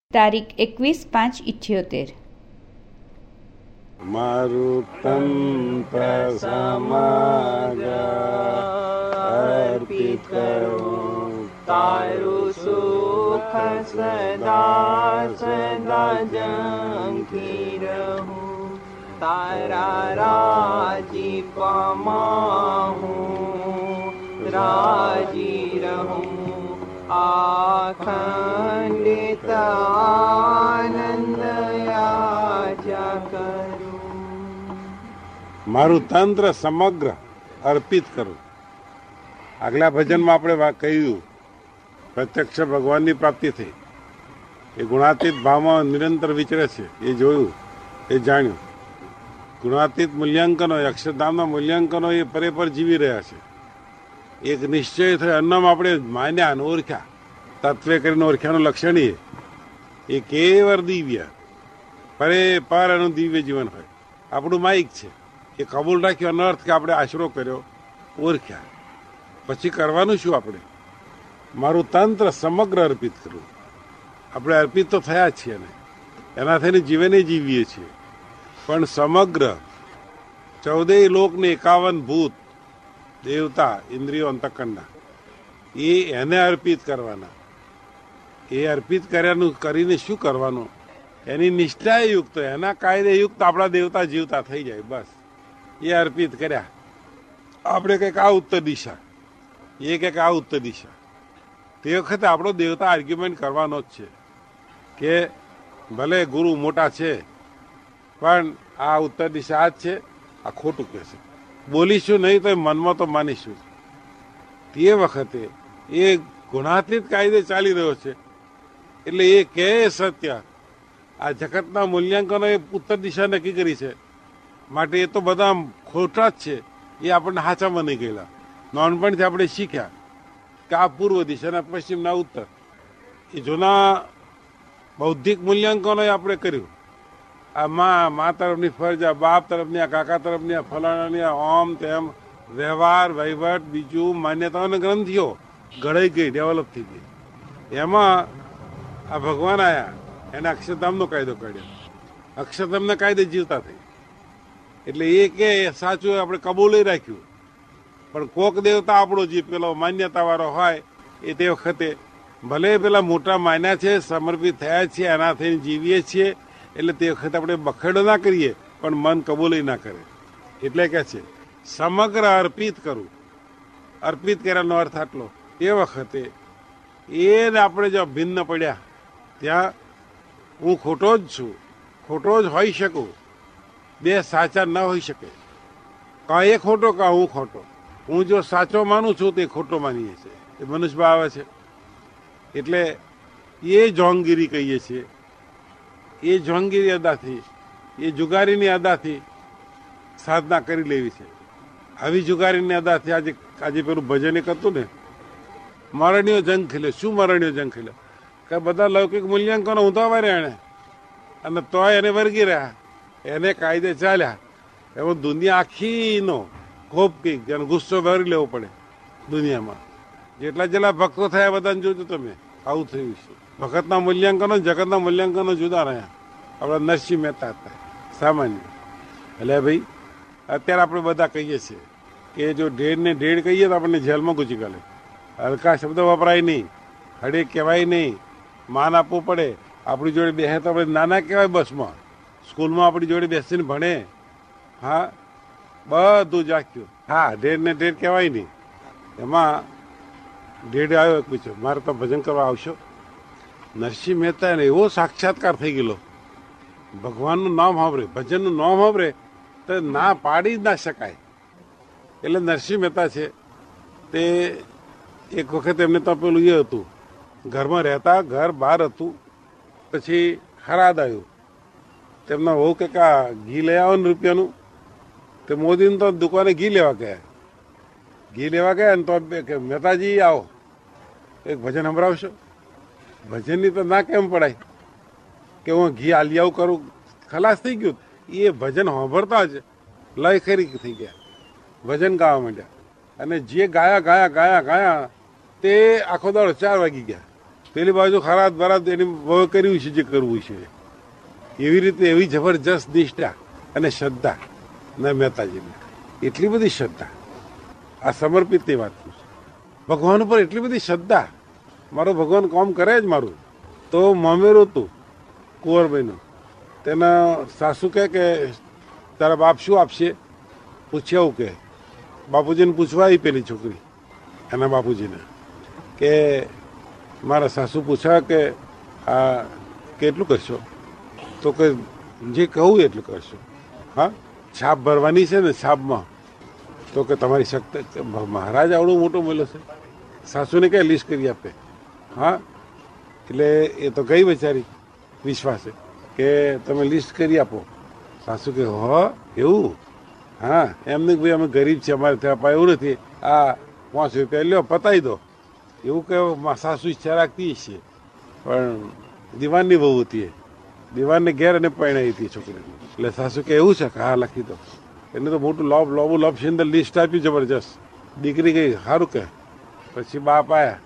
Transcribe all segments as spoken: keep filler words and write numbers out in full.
તારીખ એકવીસ પાંચ ઇઠ્યોતેર. મારું તંત્ર સમગ્ર અર્પિત કરું, તારું સુખ સદા સદા ઝંખી રહું, તારા રાજીપમાં હું રાજી રહું, આખંડિત આનંદ યાચા કરું. મારું તંત્ર સમગ્ર અર્પિત કરું. આગલા ભજનમાં આપણે કહ્યું પ્રત્યક્ષ ભગવાનની પ્રાપ્તિ થઈ, એ ગુણાતીત ભાવમાં નિરંતર વિચરે છે, એ જોયું, એ જાણ્યું. ગુણાતીત મૂલ્યાંકનો, અક્ષરધામના મૂલ્યાંકનો એ પરેપર જીવી રહ્યા છે. એક નિશ્ચય થયો, અન્નમ આપણે માન્યા અને ઓળખ્યા, તત્વે કરીને ઓળખ્યાનું લક્ષણ એ એ કેવળ દિવ્ય પરે પર એનું દિવ્ય જીવન હોય. આપણું માઇક છે, એ કબૂલ રાખ્યો એનો અર્થ કે આપણે આશરો કર્યો, ઓળખ્યા. પછી કરવાનું શું? આપણે મારું તંત્ર સમગ્ર અર્પિત કરવું. આપણે અર્પિત તો થયા જ છીએ ને, એના થઈને જીવને જીવીએ છીએ, પણ સમગ્ર ચૌદેય લોકને એકાવન ભૂત દેવતા ઇન્દ્રિયો અંતકરણના એ એને અર્પિત કરવાના. એ અર્પિત કર્યાનું કરીને શું કરવાનું? એની નિષ્ઠાએ યુક્ત, એના કાયદે યુક્ત આપણા દેવતા જીવતા થઈ જાય. બસ એ અર્પિત કર્યા. આપણે કંઈક આ ઉત્તર દિશા, એ કંઈક આ ઉત્તર દિશા. તે વખતે આપણો દેવતા આર્ગ્યુમેન્ટ કરવાનો જ છે કે ભલે ગુરુ મોટા છે પણ આ ઉત્તર દિશા આ જ છે, આ ખોટું કહે છે. બોલીશું નહીં તો મનમાં તો માનીશું. તે વખતે એ ગુણાતીત કાયદે ચાલી રહ્યો છે, એટલે એ કે સત્ય આ જગતના મૂલ્યાંકનો એ ઉત્તર દિશા નક્કી કરી છે, માટે એ તો બધા ખોટા જ છે. એ આપણને હાચામાં નહીં ગયેલા. નાનપણથી આપણે શીખ્યા કે આ પૂર્વ દિશાના પશ્ચિમના ઉત્તર, એ જૂના બૌદ્ધિક મૂલ્યાંકનો આપણે કર્યું. આ મા મા તરફની ફરજ, આ બાપ તરફની, આ કાકા તરફની, આ ફલાણાની, આ ઓમ તેમ વ્યવહાર વહીવટ, બીજું માન્યતાઓની ગ્રંથિઓ ઘડાઈ ગઈ, ડેવલપ થઈ ગઈ. એમાં આ ભગવાન આવ્યા, એને અક્ષરધામનો કાયદો કાઢ્યો, અક્ષરધામના કાયદે જીવતા થઈ. એટલે એ કે સાચું આપણે કબૂલી રાખ્યું, પણ કોક દેવતા આપણો જે પેલો માન્યતાવાળો હોય એ તે વખતે ભલે પેલા મોટા માન્યા છે, સમર્પિત થયા છે, એના થઈને જીવીએ છીએ, એટલે તે વખતે આપણે બખેડો ના કરીએ, પણ મન કબૂલી ના કરે. એટલે કે છે સમગ્ર અર્પિત કરું. અર્પિત કર્યાનો અર્થ આટલો. એ વખતે એને આપણે જો ભિન્ન પડ્યા, ત્યાં હું ખોટો જ છું, ખોટો જ હોઈ શકું. બે સાચા ન હોઈ શકે. કાં એ ખોટો કાં હું ખોટો. હું જો સાચો માનું છું તે ખોટો માનીએ છીએ, એ મનુષ્ય આવે છે. એટલે એ જોંગીરી કહીએ છીએ. એ જોંગીરી અદાથી, એ જુગારીની અદાથી સાધના કરી લેવી છે. આવી જુગારીની અદાથી આજે આજે પેલું ભજન એક હતું ને, મરણીયો જંગ ખેલ્યો. શું મરણીયો જંગ ખેલ્યો? કે બધા લૌકિક મૂલ્યાંકનો ઊંધા રહ્યા એને, અને તોય એને વર્ગી રહ્યા, એને કાયદે ચાલ્યા. એમાં દુનિયા આખીનો ખોપ કંઈક જેને ગુસ્સો ભરી લેવો પડે દુનિયામાં. જેટલા જેટલા ભક્તો થયા બધાને જોજો તમે, આવું થયું છે. ભગતના મૂલ્યાંકનો, જગતના મૂલ્યાંકનો જુદા રહ્યા. આપણા નરસિંહ મહેતા હતા સામાન્ય. એટલે ભાઈ અત્યારે આપણે બધા કહીએ છીએ કે જો ઢેડ ને ઢેડ કહીએ તો આપણને જેલમાં ઘૂસી ગયેલે. હલકા શબ્દ વપરાય નહીં, હડે કહેવાય નહીં, માન આપવું પડે. આપણી જોડે બેસે તો આપણે નાના કહેવાય બસમાં, સ્કૂલમાં આપણી જોડે બેસીને ભણે. હા, બધું જાખ્યું. હા, ઢેડ ને ઢેડ કહેવાય નહીં. એમાં ઢેડ આવ્યો પૂછ્યો, મારે તો ભજન કરવા આવશો? નરસિંહ મહેતા એને એવો સાક્ષાત્કાર થઈ ગયેલો. ભગવાનનું નામ સાંભળે, ભજનનું નામ સાંભળે તો ના પાડી જ ના શકાય. એટલે નરસિંહ મહેતા છે તે એક વખત એમને તો પેલું એ હતું, ઘરમાં રહેતા, ઘર બહાર હતું. પછી ખરાદ આવ્યું. તેમના વહુ કે આ ઘી લઈ આવો ને રૂપિયાનું. તે મોદીને તો દુકાને ઘી લેવા ગયા. ઘી લેવા ગયા ને તો મહેતાજી આવો, એક ભજન સંભળાવશો? ભજનની તો ના કેમ પડાય કે હું ઘી આલી આવું કરું, ખલાસ થઈ ગયું. એ ભજન સાંભળતા જ લય ખરી થઈ ગયા, ભજન ગાવા માંડ્યા. અને જે ગાયા ગાયા ગાયા ગાયા તે આખો દાડો ચાર વાગી ગયા. પેલી બાજુ ખરાત બરાત એની બહુ કર્યું છે જે કરવું છે. એવી રીતે એવી જબરજસ્ત નિષ્ઠા અને શ્રદ્ધા ના મહેતાજીને, એટલી બધી શ્રદ્ધા. આ સમર્પિતની વાત છે. ભગવાન ઉપર એટલી બધી શ્રદ્ધા, મારો ભગવાન કામ કરે જ મારું. તો મામેરું હતું કુંવરભાઈનું, તેના સાસુ કહે કે તારા બાપ શું આપશે? પૂછ્યા કે બાપુજીને પૂછવા આવી પેલી છોકરી એના બાપુજીને કે મારા સાસુ પૂછ્યા કે આ કેટલું કરશો? તો કે જે કહું એટલું કરશો. હા, છાપ ભરવાની છે ને છાપમાં, તો કે તમારી શક્તિ. મહારાજ આવડો મોટો મળ્યો છે, સાસુને ક્યાં લિસ્ટ કરી આપે? હા, એટલે એ તો ગઈ બેચારી વિશ્વાસે કે તમે લિસ્ટ કરી આપો. સાસુ કે હો એવું? હા, એમને ભાઈ અમે ગરીબ છીએ, અમારે ત્યાં અપાય એવું નથી, આ પાંચ રૂપિયા લ્યો પતાવી દો, એવું કે સાસુ ઈચ્છા રાખતી છે. પણ દિવાનની બહુ હતી, દિવાનને ઘેર અને પરણાવી હતી છોકરીને. એટલે સાસુ કે એવું છે કે હા લખી દો. એને તો મોટું લોબ લોબું લોબ છે, લિસ્ટ આપ્યું જબરજસ્ત. દીકરી ગઈ, સારું કે. પછી બાપ આવ્યા,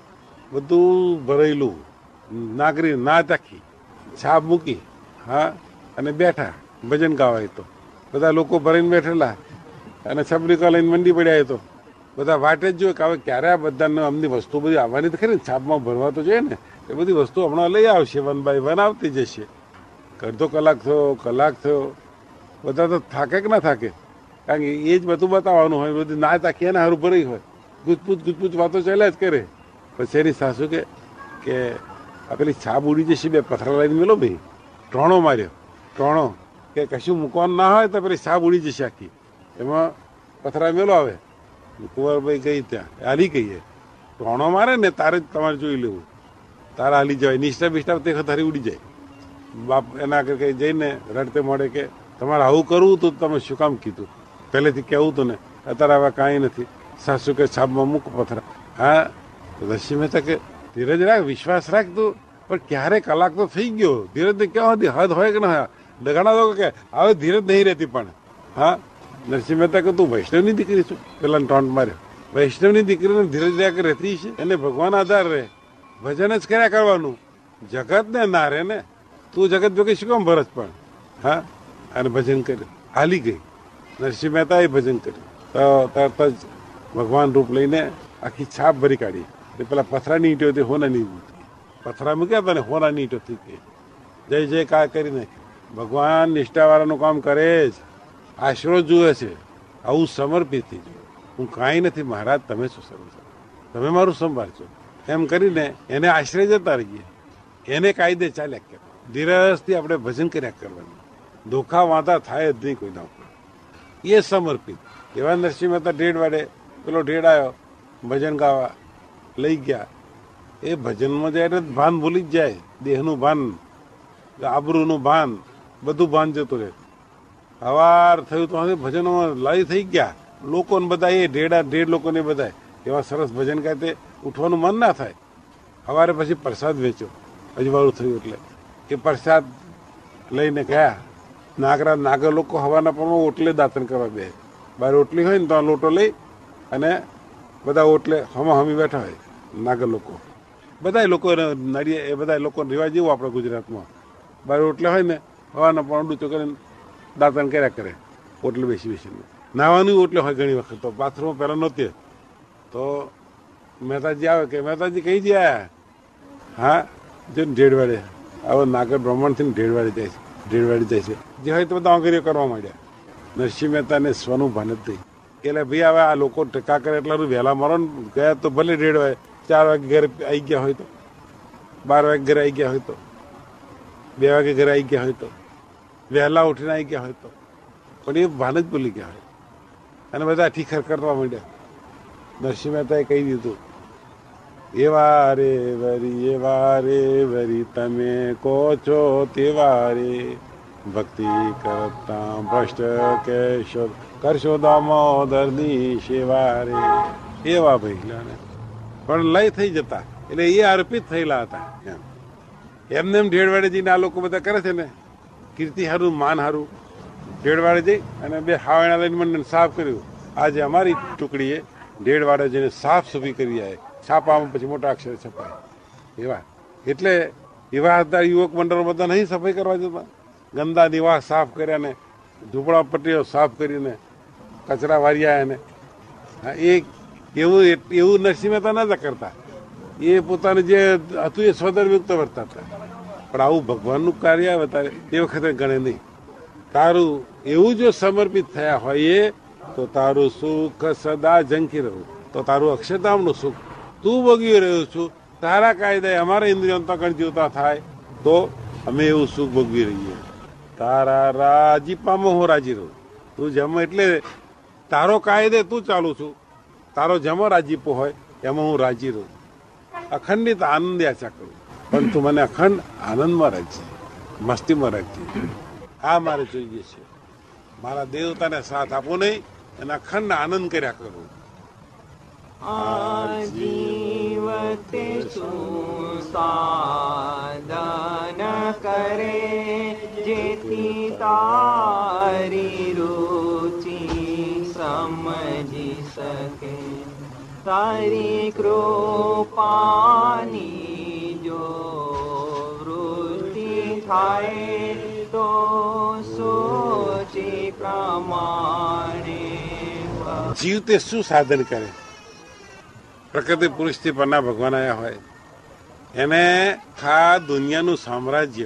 બધું ભરેલું, નાગરી ના તાકી છાપ મૂકી, હા, અને બેઠા ભજન ગાવાય. તો બધા લોકો ભરીને બેઠેલા અને છબડીકા લઈને મંડી પડ્યા. તો બધા વાટે જ જોઈએ કે હવે ક્યારે આ બધાને અમની વસ્તુ બધી આવવાની તો ખરી ને, છાપમાં ભરવા તો જોઈએ ને. એ બધી વસ્તુ હમણાં લઈ આવશે, વન બાય વન આવતી જશે. અડધો કલાક થયો, કલાક થયો, બધા તો થાકે કે ના થાકે, કારણ કે એ જ બધું બતાવવાનું હોય. બધી ના તાકી એને સારું ભરાઈ હોય, ગુજપૂચ ગુજપૂચ વાતો ચાલ્યા જ કરે. પછી એની સાસુ કે કે આ પેલી છાપ ઉડી જશે, બે પથરા લઈને મેલો ભાઈ. ટોણો માર્યો, ટોણો કે કશું મૂકવાનું ના હોય તો પેલી છાપ ઉડી જશે આખી, એમાં પથરા મેલો આવે. કુંવરભાઈ ગઈ ત્યાં હાલી ગઈએ, ટોણો મારે ને તારે જ તમારે જોઈ લેવું, તારા હાલી જવાય. નિષ્ઠા બિષ્ઠા તે ખતારી ઉડી જાય. બાપ એના આગળ કઈ જઈને રડતે મળે કે તમારે આવું કરવું તો તમે શું કામ કીધું? પહેલેથી કહેવું હતું ને, અત્યારે હવે કાંઈ નથી. સાસુ કે છાપમાં મૂક પથરા. હા, દશી મહેતા કે ધીરજ રાખ, વિશ્વાસ રાખ તું. પણ ક્યારે કલાક તો થઈ ગયો, ધીરજ ને ક્યાં હતી? હદ હોય કે ના? ઘણા લોકો કે હવે ધીરજ નહીં રહેતી. પણ હા, નરસિંહ મહેતા કે તું વૈષ્ણવની દીકરી છું, પેલા ટોન્ટ માર્યો. વૈષ્ણવની દીકરીને ધીરજ રહ્યા રહેતી છે, એને ભગવાન આધાર રહે, ભજન જ કર્યા કરવાનું, જગત ને ના રહે ને. તું જગત ભેગી શું કામ ભરત? પણ હા, અને ભજન કર્યું, હાલી ગઈ. નરસિંહ મહેતા એ ભજન કર્યું, તો તરત જ ભગવાન રૂપ લઈને આખી છાપ ભરી કાઢી. પેલા પથરાની ઈંટો હતી, હોનાની પથરા મૂક્યા હતા ને, હોનાની ઈંટો થઈ ગઈ. જય જય કા કરીને ભગવાન નિષ્ઠાવાળાનું કામ કરે જ, આશરો જુએ છે. આવું સમર્પિત થઈ જવું. હું કાંઈ નથી મહારાજ, તમે શું સમજો, તમે મારું સંભાળજો, એમ કરીને એને આશરે જતા રહીએ. એને કાયદે ચાલ્યા કરે, ધીરજથી આપણે ભજન કર્યા કરવાનું. ધોખા વાંધા થાય જ નહીં કોઈ ના ઉપર. એ સમર્પિત. એવા નરસિંહ મહેતા ઢેડ વાડે પેલો ઢેડ આવ્યો ભજન ગાવા, લઈ ગયા. એ ભજનમાં જાય એટલે ભાન ભૂલી જ જાય, દેહનું ભાન, આબરૂનું ભાન, બધું ભાન જતું રહે. સવાર થયું તો ભજનમાં લઈ થઈ ગયા. લોકોને બધા એ ઢેડા ઢેડ લોકોને બધા એવા સરસ ભજન ગાય, તે ઉઠવાનું મન ના થાય. સવારે પછી પ્રસાદ વેચ્યો, અજવાળું થયું એટલે એ પ્રસાદ લઈને ગયા. નાગરા નાગર લોકો હવાના પરમાં ઓટલે દાંતન કરવા બે, બહાર ઓટલી હોય ને તો લોટો લઈ અને બધા ઓટલે હમા હમી બેઠા હોય નાગર લોકો. બધા લોકો નડિયા એ બધા લોકો રિવાજ જેવું આપણે ગુજરાતમાં, બહાર ઓટલે હોય ને હવાના પણ ડૂચો કરીને દાંતન કર્યા કરે, ઓટલે બેસી બેસીને. નાવાનું ઓટલે હોય ઘણી વખત, તો બાથરૂમ પહેલાં નહોતી. તો મહેતાજી આવે કે મહેતાજી કઈ ગયા? હા, જો ઢેડવાડે આવો નાગર બ્રાહ્મણથી ને ઢેડવાડી જાય છે, ઢેડવાડી જાય છે. જે હોય તો બધા આંગળીઓ કરવા માંડ્યા. નરસિંહ મહેતાને સ્વનું ભાન જ થઈ. એટલે ભાઈ હવે આ લોકો ટેકા કરે એટલા વહેલા મરો ને ગયા તો ભલે ઢેડવાય, ચાર વાગે ઘરે આવી ગયા હોય તો, બાર વાગે ઘરે આવી ગયા હોય તો, બે વાગે ઘરે આવી ગયા હોય તો, વહેલા ઉઠીને આવી ગયા હોય તો, પણ એ ભાન જ ભૂલી ગયા હોય અને બધા ઠીખર કરવા માંડ્યા. નરસિંહ મહેતાએ કહી દીધું, એવા રે વરી એવા રે વરી તમે કહો છો તેવા રે, ભક્તિ કરતા ભ્રષ્ટ કેશો કરશો દામોદર દી સેવા રે. એવા ભાઈ પણ લય થઈ જતા, એટલે એ અર્પિત થયેલા હતા. એમને એમ ઢેડવાડે જઈને આ લોકો બધા કરે છે ને, કીર્તિ હારું, માન હારું, ઢેડવાડે જઈ અને બે હાવણા લઈને મને સાફ કર્યું. આજે અમારી ટુકડીએ ઢેડવાડે જઈને સાફ સફાઈ કરી આવે, છાપામાં પછી મોટા અક્ષરે છપાય. એવા એટલે એવા હતા યુવક મંડળો બધા નહીં સફાઈ કરવા જતા, ગંદા નિવાસ સાફ કર્યા ને ઝૂંપડાપટ્ટીઓ સાફ કરીને કચરા વાર્યા એને. હા, એ એવું એવું નરસિંહ મહેતા નતા કરતા, એ પોતાને જે હતું એ સ્વધર્મયુક્ત વર્તા હતા. પણ આવું ભગવાનનું કાર્ય આવે તારે એ વખતે ગણે નહીં. તારું એવું જો સમર્પિત થયા હોય એ તો તારું સુખ સદા ઝંખી રહ્યું, તો તારું અક્ષરધામનું સુખ તું ભોગવી રહ્યો છું. તારા કાયદે અમારા ઇન્દ્રિયો તકણ જીવતા થાય તો અમે એવું સુખ ભોગવી રહીએ. તારા રાજીપામાં હું રાજી રહું. તું જમ એટલે તારો કાયદે તું ચાલુ છું, તારો જમો રાજીપો હોય એમાં હું રાજી રહું. અખંડિત આનંદ આચા કરું, પણ તું મને અખંડ આનંદમાં રાખજે, મસ્તીમાં રાખજે. આ મારે જોઈએ છે. મારા દેવતાને સાથ આપો નહીં અને અખંડ આનંદ કર્યા કરું. આજીવતે સુસાદન કરે જેથી તારી રુચિ સમજી શકે. તારી કૃપાની જો વૃત્તિ થાય તો સોચી પ્રમાણે. જીવ તે શું સાધન કરે? પ્રકૃતિ પુરુષથી પરના ભગવાન આવ્યા હોય એને આ દુનિયાનું સામ્રાજ્ય,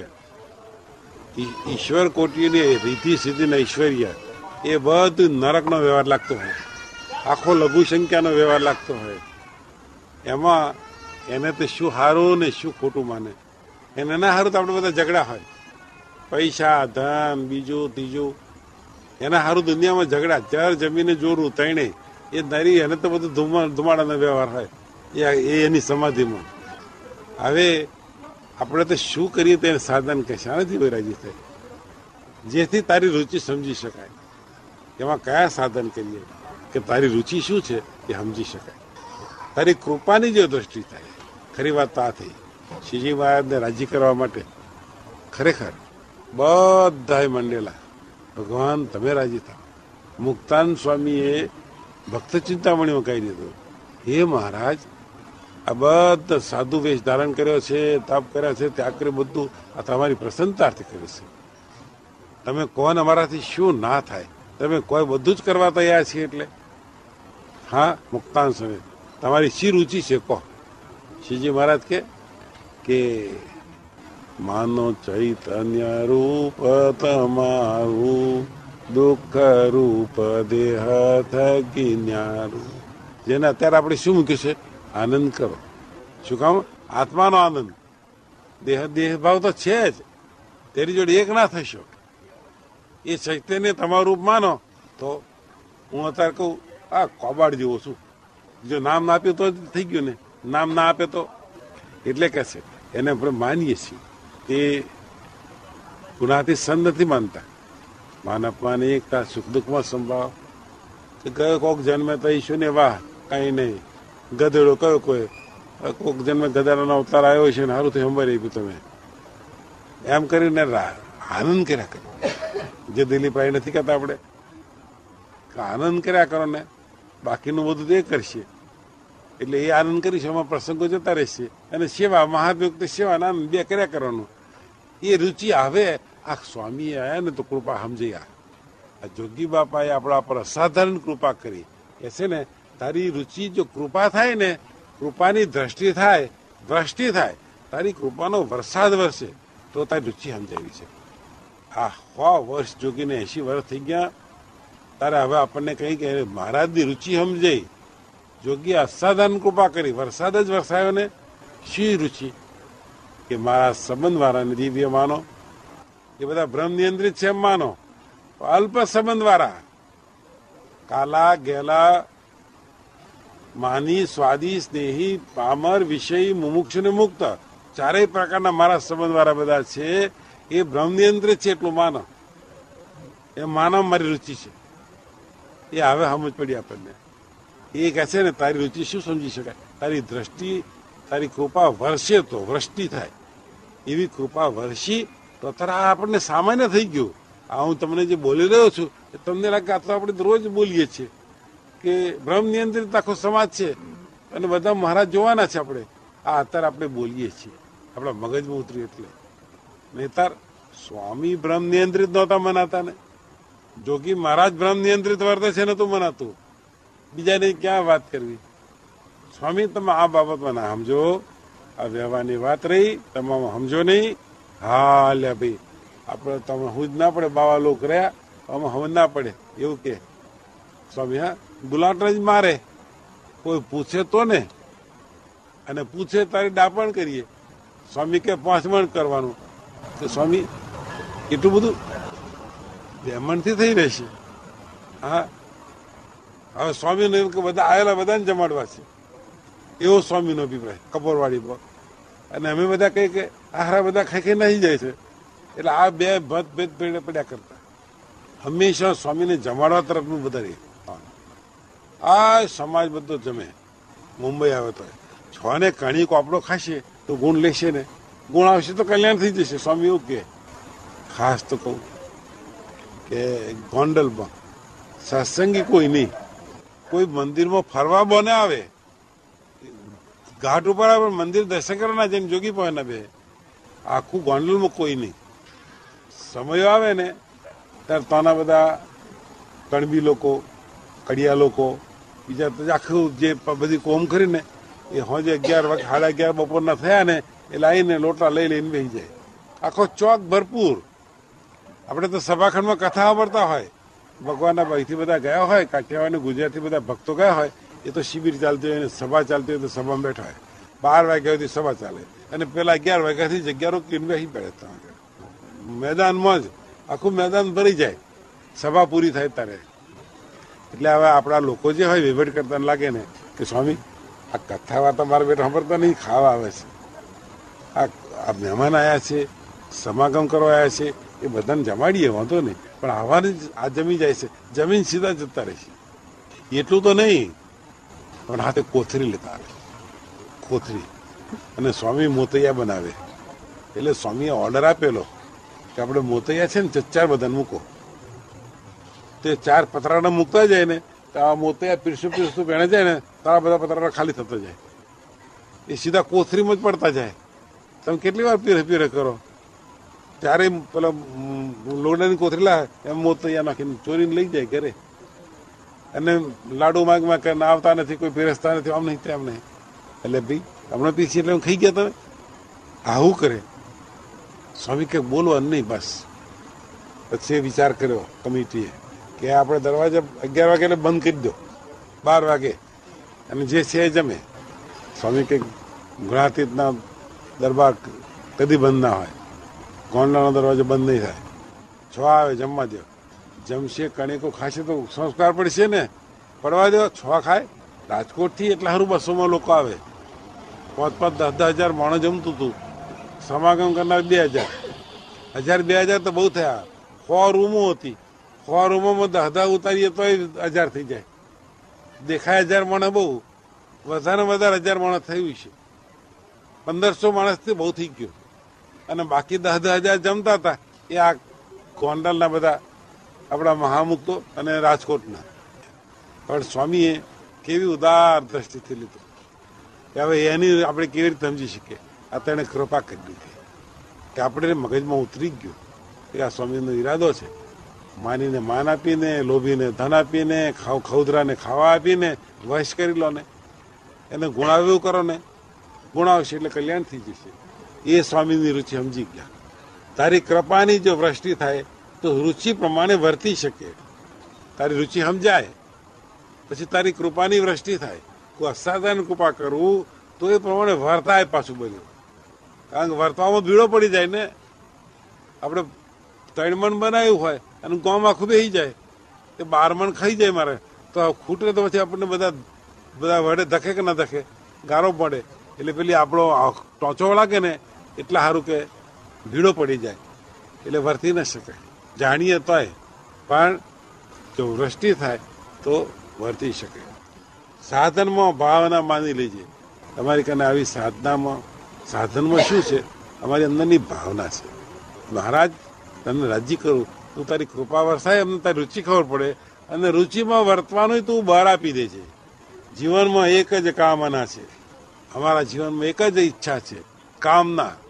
ઈશ્વર કોટીની રીતિ સિદ્ધિ ઐશ્વર્ય એ બધું નરકનો વ્યવહાર લાગતો હોય, આખો લઘુસંખ્યાનો વ્યવહાર લાગતો હોય. એમાં એને તો શું સારું ને શું ખોટું માને. એને ના સારું તો આપણે બધા ઝઘડા હોય, પૈસા ધન બીજું ત્રીજું. એના સારું દુનિયામાં ઝઘડા, જર જમીને જોરું તણે એ નરી એને તો બધું ધુમા ધુમાડાનો વ્યવહાર હોય એ એની સમાધિમાં. હવે આપણે તો શું કરીએ તેને સાધન કે શાનાથી વૈરાગી થાય જેથી તારી રુચિ સમજી શકાય. એમાં કયા સાધન કરીએ કે તારી રુચિ શું છે એ સમજી શકાય, તારી કૃપાની જે દ્રષ્ટિ થાય. ખરી વાત તો આ થઈ શ્રીજી મહારાજને રાજી કરવા માટે ખરેખર બધાએ મંડેલા ભગવાન તમે રાજી થાવ. મુક્તાન સ્વામીએ ભક્ત ચિંતામણીમાં કહી દીધું, હે મહારાજ આ બધા સાધુ વેશ ધારણ કર્યો છે, તાપ કર્યા છે, ત્યાગ કર્યો, બધું આ તમારી પ્રસન્નતાર્થી કર્યું છે. તમે કોણ અમારાથી શું ના થાય, તમે કોઈ બધું જ કરવા તૈયાર છે. એટલે હા મુક્તાન સ્વામી તમારી શી રુચિ છે કહો. શ્રીજી મહારાજ કે કે માનો ચૈતન્ય રૂપ તમારું દુઃખ રૂપ દેહ થકી ન્યારું. જેને અત્યારે આપણે શું મૂક્યું છે? આનંદ કરો. શું કામ? આત્માનો આનંદ. દેહ દેહભાવ તો છે જ, તેની જોડે એક ના થશો. એ ચૈતન્ય તમારું રૂપ માનો તો હું અત્યારે કહું આ કોબાડ જેવો છું. જો નામ ના આપ્યું તો થઈ ગયું ને, નામ ના આપે તો એટલે કે છે એને આપણે માનીએ છીએ. એ ગુનાથી સંત નથી માનતા. માન અપમાન એકતા સુખ દુઃખમાં સંભાવ. કયો કોક જન્મે તો ઈશ્વર ને વાહ કઈ નહીં, ગધેડો કયો કોઈ કોક જન્મે ગધાડાનો અવતાર આવ્યો છે ને સારું થઈ સંભાળી આપ્યું તમે એમ કરીને આનંદ કર્યા કરો. જે દિલીપભાઈ નથી કહેતા આપણે આનંદ કર્યા કરો ને, બાકીનું બધું એ કરશે. એટલે એ આનંદ કરીશું એમાં પ્રસંગો જતા રહેશે. અને સેવા મહાભયુક્ત સેવા આનંદ બે કર્યા કરવાનું. એ રુચિ આવે. આ સ્વામી આવ્યા ને તો કૃપા સમજી. આ જોગી બાપાએ આપણા પર અસાધારણ કૃપા કરી. એ છે ને તારી રુચિ જો કૃપા થાય ને, કૃપાની દ્રષ્ટિ થાય, દ્રષ્ટિ થાય, તારી કૃપાનો વરસાદ વરસે તો તારી રુચિ સમજાવી છે. આ સો વર્ષ જોગીને એસી વર્ષ થઈ ગયા તારે હવે આપણને કહી કે મહારાજની રુચિ સમજાઈ. જોગી અસાધારણ કૃપા કરી, વરસાદ જ વરસાયો ને. શી રુચિ? કે મારા સંબંધ વાળાને દિવ્ય માનો, એ બધા બ્રહ્મ નિયંત્રિત છે એમ માનો. અલ્પ સંબંધ વાળા કાલા ગેલા માની સ્વાદી સ્નેહી પામર વિષય મુમુક્ષ ને મુક્ત ચારેય પ્રકારના મારા સંબંધ વાળા બધા છે. એ બ્રહ્મ નિયંત્રિત છે એટલું માનો. એ માનવ મારી રુચિ છે. એ હવે સમજ પડી આપણને. એ કહે છે ને તારી રુચિ શું સમજી શકાય? તારી દ્રષ્ટિ, તારી કૃપા વરસે તો વૃષ્ટિ થાય. એવી કૃપા વરસી તો અત્યારે આ આપણને સામાન્ય થઈ ગયું. આ હું તમને જે બોલી રહ્યો છું એ તમને લાગે આ તો આપણે રોજ બોલીએ છીએ કે બ્રહ્મ નિયંત્રિત આખો સમાજ છે અને બધા મહારાજ જોવાના છે આપણે. આ અત્યારે આપણે બોલીએ છીએ. આપણા મગજમાં ઉતર્યું એટલે. નહીતર સ્વામી બ્રહ્મ નિયંત્રિત નહોતા મનાતા ને, જોગી મહારાજ બ્રહ્મ નિયંત્રિત વર્તે છે ને તું મનાતું, બીજાને ક્યાં વાત કરવી. સ્વામી તમે આ બાબતમાં ના સમજો, આ વ્યવહારની વાત રહી, તમે સમજો નહીં. હા લે ભાઈ આપણે તમે હું જ ના પડે, બાવા લોક રહ્યા અમે હવે ના પડે એવું કે સ્વામી. હા ગુલાટને જ મારે, કોઈ પૂછે તો ને, અને પૂછે તારી ડાપણ કરીએ. સ્વામી કે પાંચ મણ કરવાનું, તો સ્વામી એટલું બધું બેમણથી થઈ રહેશે. હા હવે સ્વામીને એમ કે બધા આવેલા બધાને જમાડવા છે, એવો સ્વામીનો અભિપ્રાય કપોરવાડી પર. અને અમે બધા કઈ કે આખરા બધા ખાઈ ખાઈ નાહી જાય છે. એટલે આ બે મતભેદ પડ્યા કરતા હંમેશા સ્વામીને જમાડવા તરફનું વધારે. આ સમાજ બધો જમે. મુંબઈ આવે તો છ ને કણી કોપડો ખાશે તો ગુણ લેશે ને, ગુણ આવશે તો કલ્યાણ થઈ જશે. સ્વામી એવું કે ખાસ તો કહું કે ગોંડલમાં સત્સંગી કોઈ નહીં, કોઈ મંદિરમાં ફરવા બને આવે, ઘાટ ઉપર આવે મંદિર દર્શન કરવા ના જઈને જોગી પાસે ના બે, આખું ગોંડલમાં કોઈ નહીં. સમયો આવે ને ત્યારે તાના બધા કણબી લોકો, કડિયા લોકો, બીજા આખું જે બધી કોમ કરીને એ હોજે અગિયાર વાગે સાડા અગિયાર બપોરના થયા ને એટલે આવીને લોટા લઈ લઈને બેસી જાય. આખો ચોક ભરપૂર. આપણે તો સભાખંડમાં કથા સાંભળતા હોય, ભગવાનના ભાઈથી બધા ગયા હોય, કાઠિયાવાડ ગુજરાતથી બધા ભક્તો ગયા હોય, એ તો શિબિર ચાલતી હોય, સભા ચાલતી હોય તો સભામાં બેઠા હોય. બાર વાગ્યા સુધી સભા ચાલે અને પેલા અગિયાર વાગ્યાથી જગ્યા રોકીને બેસી પડે. મેદાનમાં જ આખું મેદાન ભરી જાય સભા પૂરી થાય ત્યારે. એટલે હવે આપણા લોકો જે હોય વહીવટ કરતા લાગે ને કે સ્વામી આ કથા વાર્તા મારા બેટા સાંભળતા નહીં, ખાવા આવે છે, આ મહેમાન આવ્યા છે, સમાગમ કરવા આવ્યા છે, એ બધાને જમાડીએ વાંધો નહીં, પણ આવાની આ જમી જાય છે, જમીન સીધા જતા રહેશે. એટલું તો નહીં, પણ હાથે કોથરી લેતા આવે, કોથરી. અને સ્વામી મોતૈયા બનાવે. એટલે સ્વામીએ ઓર્ડર આપેલો કે આપણે મોતૈયા છે ને ચાર બધાને મૂકો. તે ચાર પતરાડા મૂકતા જાય ને તો આ મોતૈયા પીરસું પીરસું ભેણે જાય ને તારા બધા પતરાડા ખાલી થતા જાય, એ સીધા કોથરીમાં જ પડતા જાય. તમે કેટલી વાર પીરે પીરે કરો, ત્યારે પેલા લોડાની કોથરી લાવે એમ મોતૈયા નાખીને ચોરીને લઈ જાય ઘરે. અને લાડુ માગ માં કે આવતા નથી, કોઈ પીરસતા નથી, આમ નહીં તેમ નહીં. એટલે ભાઈ હમણાં પીસી એટલે ખાઈ ગયા તમે, આવું કરે. સ્વામી કે બોલવાનું નહીં બસ. પછી વિચાર કર્યો કમિટીએ કે આપણે દરવાજા અગિયાર વાગે એટલે બંધ કરી દો, બાર વાગે અને જે છે એ જમે. સ્વામી કે ગુણાતીતના દરબાર કદી બંધ ના હોય, ગોંડલાનો દરવાજો બંધ નહીં થાય. છ આવે જમવા દો, જમશે કણેકો ખાશે તો સંસ્કાર પડશે ને, પડવા દો. છ ખાય. રાજકોટથી એટલા સારું બસોમાં લોકો આવે, પાંચ પાંચ દસ દસ હજાર માણસ જમતું હતું. સમાગમ કરનાર બે હજાર હજાર બે હજાર તો બહુ થયા. સો રૂમો હતી, સો રૂમોમાં દસ દસ ઉતારીએ તો હજાર થઈ જાય. દેખાય હજાર માણસ બહુ, વધારે વધારે હજાર માણસ થયું છે. પંદરસો માણસથી બહુ થઈ ગયું. અને બાકી દસ દસ હજાર જમતા હતા એ આ ગોંડલના બધા આપણા મહામુક્તો અને રાજકોટના. પણ સ્વામીએ કેવી ઉદાર દ્રષ્ટિથી લીધું કે હવે એની આપણે કેવી રીતે સમજી શકીએ. આ તેણે કૃપા કરી દીધી કે આપણે મગજમાં ઉતરી ગયું કે આ સ્વામીનો ઈરાદો છે. માનીને માન આપીને, લોભીને ધન આપીને, ખાવ ખૌદરાને ખાવા આપીને વશ કરી લો ને, એને ગુણાવ્યું કરો ને, ગુણાવશે એટલે કલ્યાણ થઈ જશે. એ સ્વામીની રુચિ સમજી ગયા. તારી કૃપાની જો વૃષ્ટિ થાય તો રુચિ પ્રમાણે વર્તી શકે. તારી રુચિ સમજાય પછી તારી કૃપાની વૃષ્ટિ થાય. કોઈ અસાધારણ કૃપા કરવું તો એ પ્રમાણે વર્તાય પાછું બધું. કારણ કે વર્તવામાં ભીડો પડી જાય ને. આપણે ત્રણ મણ બનાવ્યું હોય અને ગામ આખું બેસી જાય, એ બાર મણ ખાઈ જાય મારે તો ખૂટે તો પછી આપણને બધા બધા વડે ધકે કે ના ધકે, ગારો પડે. એટલે પેલી આપણો ટોચો લાગે ને એટલા સારું કે ભીડો પડી જાય, એટલે વર્તી ન શકાય. જાણીએ તોય પણ જો વૃષ્ટિ થાય તો વર્તી શકે. સાધનમાં ભાવના માની લેજે. તમારી કને આવી સાધનામાં સાધનમાં શું છે? અમારી અંદરની ભાવના છે. મહારાજ તને રાજી કરું, તું તારી કૃપા વરસાય, અમને તારી રુચિ ખબર પડે અને રુચિમાં વર્તવાનું તું બહાર આપી દે છે. જીવનમાં એક જ કામના છે, અમારા જીવનમાં એક જ ઈચ્છા છે, કામના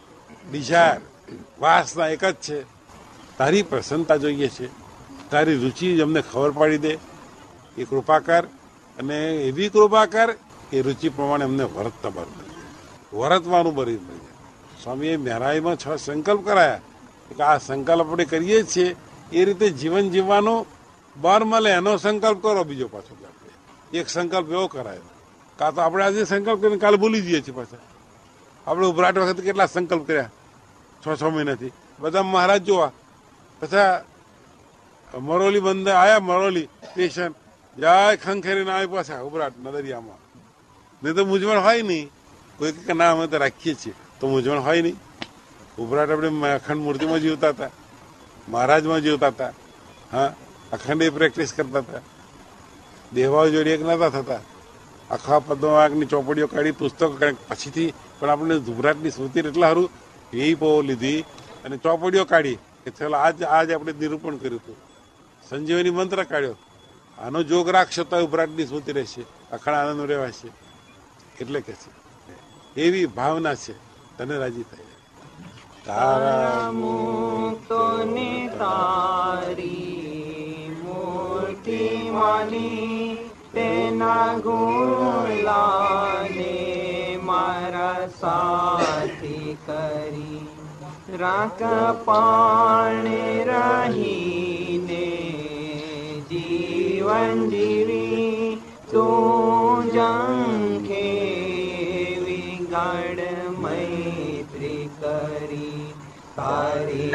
ડિઝાયર, વાસના એક જ છે. તારી પ્રસન્નતા જોઈએ છે, તારી રુચિ અમને ખબર પાડી દે એ કૃપા કર, અને એવી કૃપા કર કે રુચિ પ્રમાણે અમને વર્તતા બરોબર વર્તવાનું બરી મળી જાય. સ્વામીએ મહેરાઈમાં છ સંકલ્પ કરાયા કે આ સંકલ્પ આપણે કરીએ છીએ એ રીતે જીવન જીવવાનું બહાર મળે એનો સંકલ્પ કરો. બીજો પાછો આપણે એક સંકલ્પ એવો કરાયો, કાં તો આપણે આજે સંકલ્પ કરીને કાલે ભૂલી જઈએ છીએ. પાછા આપણે ઉભરાટ વખતે કેટલા સંકલ્પ કર્યા છ છ મહિનાથી. બધા મહારાજ જોવા પછી મરોલી બંદર આવ્યા, મરોલી સ્ટેશન જાય ખંખેરીને આવી પાછા ઉભરાટ નદરિયામાં. નહીં તો મૂંઝવણ હોય નહીં. કોઈ કે ના અમે તો રાખીએ છીએ તો મૂંઝવણ હોય નહીં. ઉભરાટ આપણે અખંડ મૂર્તિમાં જીવતા હતા, મહારાજમાં જીવતા હતા. હા, અખંડ એ પ્રેક્ટિસ કરતા હતા. દેવાઓ જોડે એક નતા થતા. આખા પદ્મવાગની ચોપડીઓ કાઢી, પુસ્તકો કાઢી. પછીથી પણ આપણે ઉભરાટની સ્મૃતિ એટલા સારું એ બહુ લીધી અને ચોપડીઓ કાઢી કે ચાલો આજ આજ આપણે નિરૂપણ કર્યું હતું. સંજીવની મંત્ર કાઢ્યો. આનો જોગ રાખશો તો ઉભરાટની સ્મૃતિ રહેશે, અખંડ આનંદ રહેવાશે. એટલે કે છે એવી ભાવના છે, તને રાજી થાય. તારા મુક્તો ને તારી મૂર્તિ માની, તેના ગુલાને મારા સાથી કરી. રાખ પાણે રહીને જીવન જીવી, તું જંખે વિગાડ મૈત્રી કરી. તારી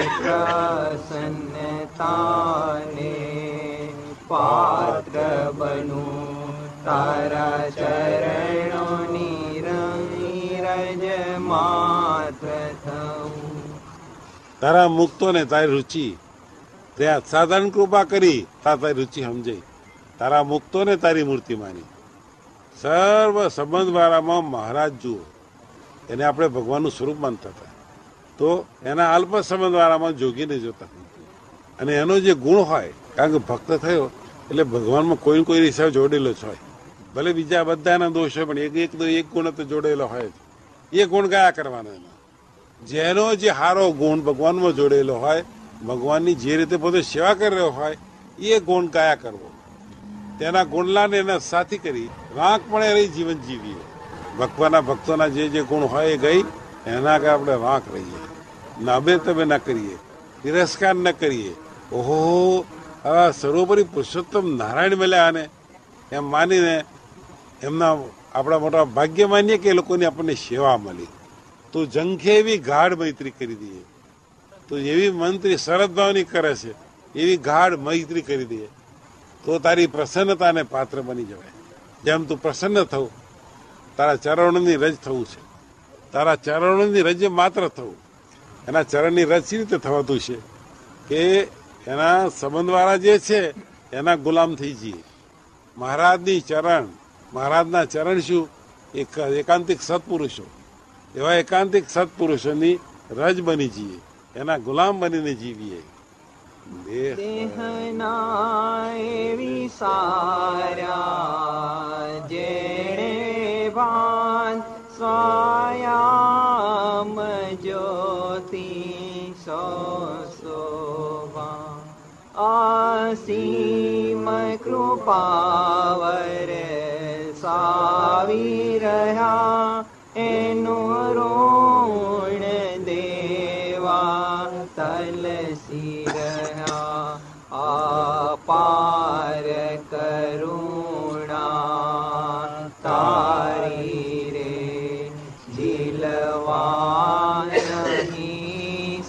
પ્રસન્નતાને પાત્ર બનું, તારા ચરણોની રજ માત્ર થવું. તારા મુક્તો ને તારી રુચિ ત્યાં સાધારણ કૃપા કરી, તા તારી રુચિ સમજાઈ. તારા મુક્તો ને તારી મૂર્તિ માની. સર્વ સંબંધ વાળામાં મહારાજ જુઓ, એને આપણે ભગવાનનું સ્વરૂપ માનતા હતા, તો એના અલ્પ સંબંધ વાળામાં જોગીને જોતા. અને એનો જે ગુણ હોય, કારણ કે ભક્ત થયો એટલે ભગવાનમાં કોઈ ને કોઈ હિસાબ જોડેલો જ હોય. ભલે બીજા બધાના દોષ હોય, પણ એક એક તો એક ગુણ તો જોડેલો હોય જ. એ ગુણ ગાયા કરવાના એમાં. જેનો જે સારો ગુણ ભગવાનમાં જોડેલો હોય, ભગવાનની જે રીતે પોતે સેવા કરી રહ્યો હોય, એ ગુણ ગાયા કરવો. તેના ગુણલાને એના સાથી કરી વાંક પણ રહી જીવન જીવીએ. ભગવાનના ભક્તોના જે જે ગુણ હોય એ ગઈ, એના કે આપણે વાંક રહીએ, નાબે તબે ના કરીએ, તિરસ્કાર ન કરીએ. ઓહો, આ સર્વોપરી પુરુષોત્તમ નારાયણ મળ્યા આને એમ માનીને એમના આપણા મોટા ભાગ્ય માનીએ કે એ લોકોની આપણને સેવા મળી. તો જંખે એવી ગાઢ મૈત્રી કરી દઈએ. તો એવી મંત્રી શરદ ભાવની કરે છે, એવી ગાઢ મૈત્રી કરી દઈએ તો તારી પ્રસન્નતાને પાત્ર બની જવાય. જેમ તું પ્રસન્ન થવું, તારા ચરણોની રજ થવું છે. તારા ચરણોની રજ માત્ર થવું. એના ચરણની રજ સી રીતે થવાતું છે કે એના સંબંધવાળા જે છે એના ગુલામ થઈ જઈએ. મહારાજની ચરણ, મહારાજના ચરણ શું? એક એકાંતિક સત્પુરુષો, એવા એકાંતિક સત્પુરુષોની રજ બની જઈએ, એના ગુલામ બનીને જીવીએ. દેહના એવી સારા જેણે ભાન સ્વયં જ્યોતિ શોભા. અસીમ કૃપાવર સાવી રહ્યા, એનું ઋણ દેવા તલસી રહ્યા. અપાર કરુણા તારી રે, જીલવા નહીં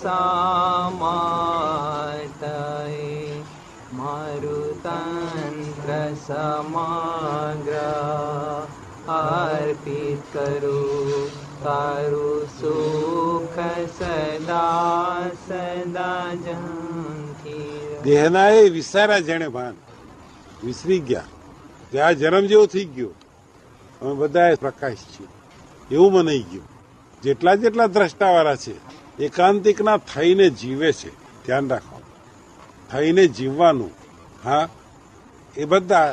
સામાતય. મારું તંત્ર સમગ્ર અર્પિત કરું, તારું સુખ સદા સદા જંખી. દેહના એ વિસારા જેણે ભાન વિસરી ગયા કે આ જન્મ જેવો થઈ ગયો, અમે બધા પ્રકાશ છીએ એવું મનાઈ ગયું. જેટલા જેટલા દ્રષ્ટાવાળા છે એકાંતિકના થઈને જીવે છે, ધ્યાન રાખો, થઈને જીવવાનું. હા, એ બધા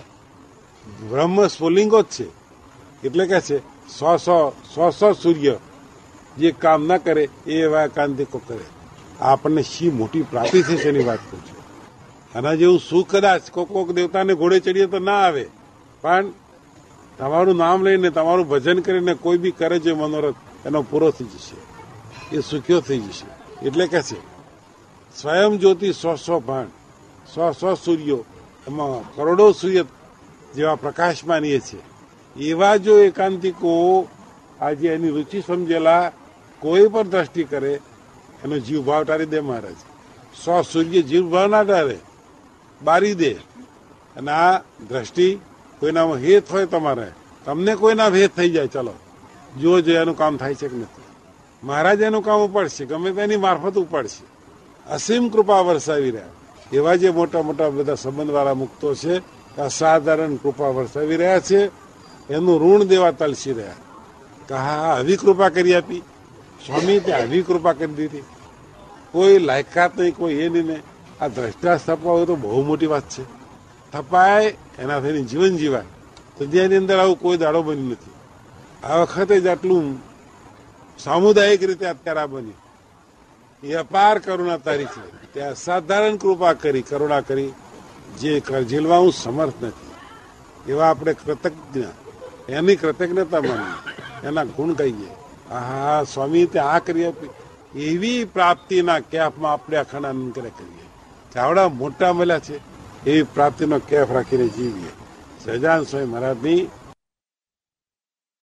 બ્રહ્મ સ્ફુલિંગો જ છે. એટલે કે છે સો સો સો સો સૂર્ય જે કામ ના કરે એ એવા એકાંતિકો કરે. આપણને શી મોટી પ્રાપ્તિ છે એની વાત કરું છું. આના જેવું સુખ કદાચ કોક કોક દેવતાને ઘોડે ચડીએ તો ના આવે, પણ તમારું નામ લઈને તમારું ભજન કરીને કોઈ બી કરે છે મનોરથ એનો પૂરો થઈ જશે, એ સુખ્યો થઈ જશે. એટલે કે છે સ્વયં જ્યોતિ સો સો ભાણ, સો સો સૂર્યો, એમાં કરોડો સૂર્ય જેવા પ્રકાશ માનીએ છીએ. એવા જો એકાંતિકો આજે એની રુચિ સમજેલા કોઈ પણ દ્રષ્ટિ કરે એનો જીવ ભાવ ટાળી દે મહારાજ. સો સૂર્ય જીવ ભાવ ના ટાળે, બારી દે. અને આ દ્રષ્ટિ કોઈનામાં હેત હોય તમારે, તમને કોઈના ભેદ થઈ જાય, ચલો જો જો એનું કામ થાય છે કે નથી. મહારાજ એનું કામ ઉપાડશે, ગમે તેની મારફત ઉપાડશે. અસીમ કૃપા વરસાવી રહ્યા એવા જે મોટા મોટા બધા સંબંધવાળા મુક્તો છે, અસાધારણ કૃપા વરસાવી રહ્યા છે. એનું ઋણ દેવા તલસી રહ્યા. કહા આવી કૃપા કરી આપી સ્વામી, ત્યાં આવી કૃપા કરી દીધી. કોઈ લાયકાત નહીં, કોઈ એ નહીં. ને આ દ્રષ્ટા સ્થપાવે તો બહુ મોટી વાત છે. થપાય એનાથી જીવન જીવાય. તો જેની અંદર આવું કોઈ દાડો બન્યું નથી. આ વખતે જ આટલું સામુદાયિક રીતે અત્યારે આ બન્યું. એ અપાર કરુણા તારી છે. ત્યાં સાધારણ કૃપા કરી, કરુણા કરી, જે ઝીલવા હું સમર્થ નથી. એવા આપણે કૃતજ્ઞ, એની કૃતજ્ઞતા માનીએ, એના ગુણ કહીએ. હા સ્વામી ત્યાં આ કરી આપી. એવી પ્રાપ્તિના કેફમાં આપણે અખંડ આનંદ કરે કરીએ. ચાવડા મોટા મળ્યા છે એવી પ્રાપ્તિનો કેફ રાખીને જીવીએ. સહજાનંદ સ્વામી મહારાજની